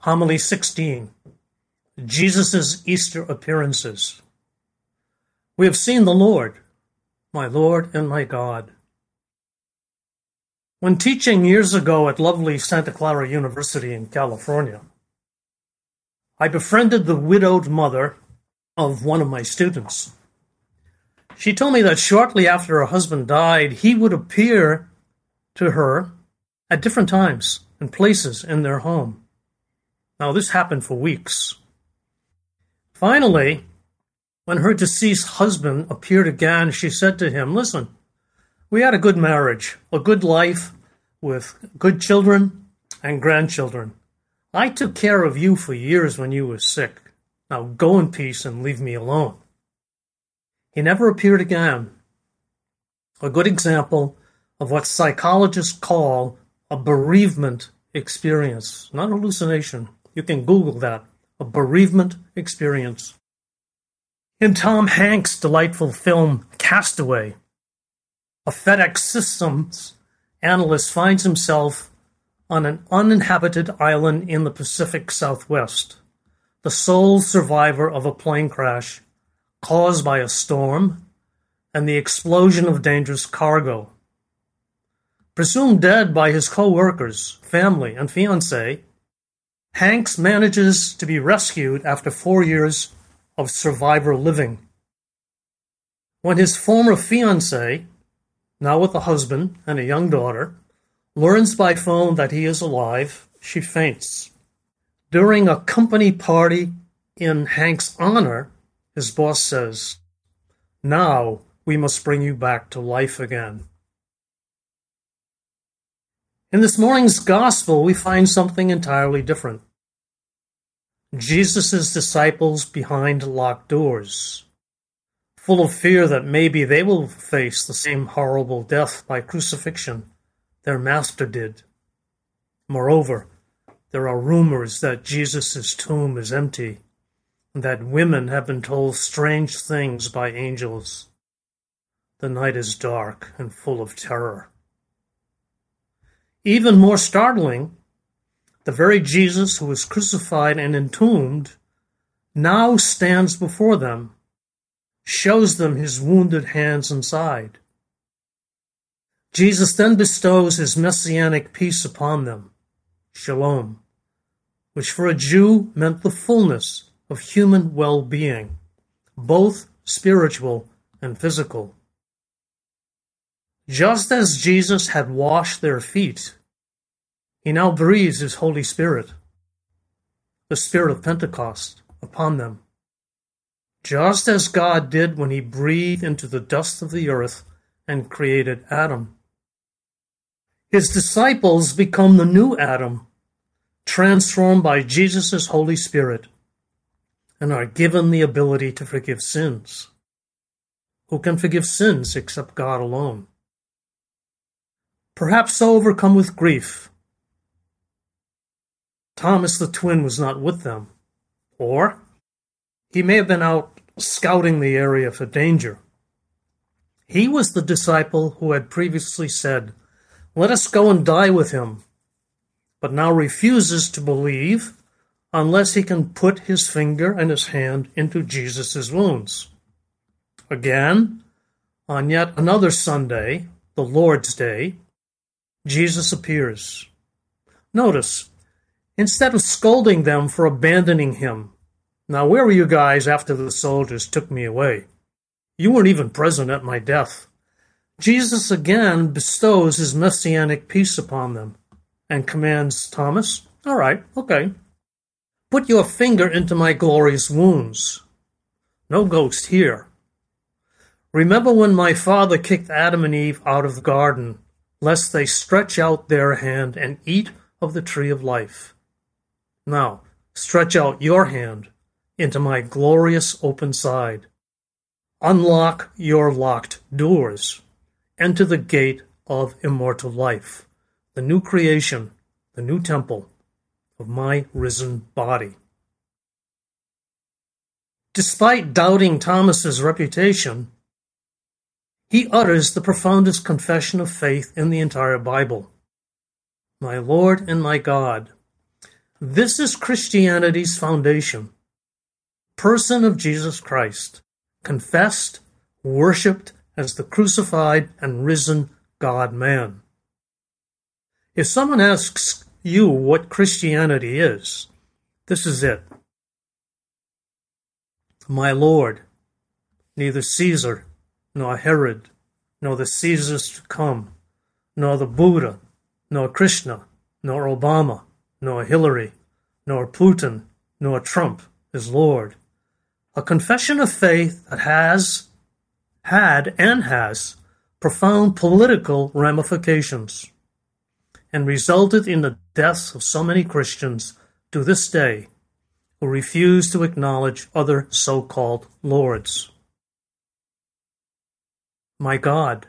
Homily 16, Jesus' Easter Appearances. We have seen the Lord, my Lord and my God. When teaching years ago at lovely Santa Clara University in California, I befriended the widowed mother of one of my students. She told me that shortly after her husband died, he would appear to her at different times and places in their home. Now, this happened for weeks. Finally, when her deceased husband appeared again, she said to him, "Listen, we had a good marriage, a good life with good children and grandchildren. I took care of you for years when you were sick. Now go in peace and leave me alone." He never appeared again. A good example of what psychologists call a bereavement experience, not hallucination. You can Google that, a bereavement experience. In Tom Hanks' delightful film Castaway, a FedEx Systems analyst finds himself on an uninhabited island in the Pacific Southwest, the sole survivor of a plane crash caused by a storm and the explosion of dangerous cargo. Presumed dead by his co-workers, family, and fiancé, Hanks manages to be rescued after 4 years of survivor living. When his former fiancée, now with a husband and a young daughter, learns by phone that he is alive, she faints. During a company party in Hank's honor, his boss says, "Now we must bring you back to life again." In this morning's gospel, we find something entirely different. Jesus' disciples behind locked doors, full of fear that maybe they will face the same horrible death by crucifixion their master did. Moreover, there are rumors that Jesus' tomb is empty, and that women have been told strange things by angels. The night is dark and full of terror. Even more startling, the very Jesus who was crucified and entombed now stands before them, shows them his wounded hands and side. Jesus then bestows his messianic peace upon them, shalom, which for a Jew meant the fullness of human well-being, both spiritual and physical. Just as Jesus had washed their feet, he now breathes his Holy Spirit, the Spirit of Pentecost, upon them. Just as God did when he breathed into the dust of the earth and created Adam. His disciples become the new Adam, transformed by Jesus' Holy Spirit, and are given the ability to forgive sins. Who can forgive sins except God alone? Perhaps so overcome with grief, Thomas the twin was not with them, or he may have been out scouting the area for danger. He was the disciple who had previously said, "Let us go and die with him," but now refuses to believe unless he can put his finger and his hand into Jesus' wounds. Again, on yet another Sunday, the Lord's Day, Jesus appears. Notice, instead of scolding them for abandoning him, "Now where were you guys after the soldiers took me away? You weren't even present at my death." Jesus again bestows his messianic peace upon them and commands Thomas, "All right, okay. Put your finger into my glorious wounds. No ghost here. Remember when my Father kicked Adam and Eve out of the garden, lest they stretch out their hand and eat of the tree of life. Now, stretch out your hand into my glorious open side. Unlock your locked doors. Enter the gate of immortal life, the new creation, the new temple of my risen body." Despite doubting Thomas's reputation, he utters the profoundest confession of faith in the entire Bible. "My Lord and my God." This is Christianity's foundation. Person of Jesus Christ, confessed, worshipped as the crucified and risen God-man. If someone asks you what Christianity is, this is it. My Lord, neither Caesar, nor Herod, nor the Caesars to come, nor the Buddha, nor Krishna, nor Obama, nor Hillary, nor Putin, nor Trump is Lord. A confession of faith that has profound political ramifications and resulted in the deaths of so many Christians to this day who refuse to acknowledge other so-called lords. My God.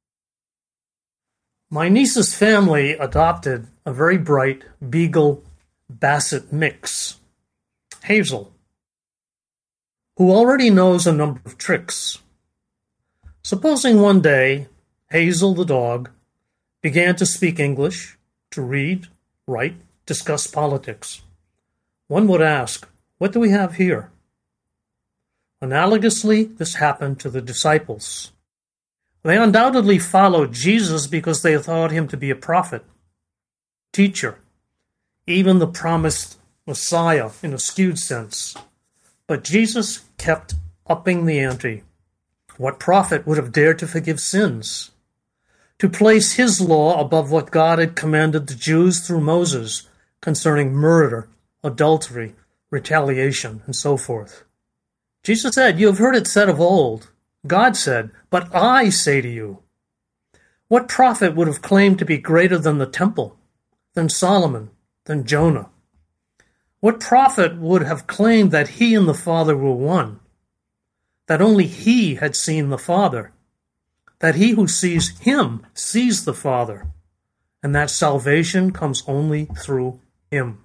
My niece's family adopted a very bright Beagle Basset mix, Hazel, who already knows a number of tricks. Supposing one day Hazel the dog began to speak English, to read, write, discuss politics. One would ask, what do we have here? Analogously, this happened to the disciples. They undoubtedly followed Jesus because they thought him to be a prophet, teacher, even the promised Messiah in a skewed sense. But Jesus kept upping the ante. What prophet would have dared to forgive sins? To place his law above what God had commanded the Jews through Moses concerning murder, adultery, retaliation, and so forth. Jesus said, "You have heard it said of old." God said, "But I say to you." What prophet would have claimed to be greater than the temple, than Solomon, than Jonah? What prophet would have claimed that he and the Father were one, that only he had seen the Father, that he who sees him sees the Father, and that salvation comes only through him?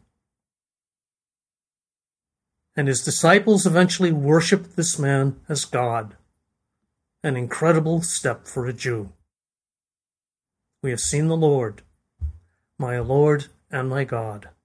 And his disciples eventually worshiped this man as God. An incredible step for a Jew. We have seen the Lord, my Lord and my God.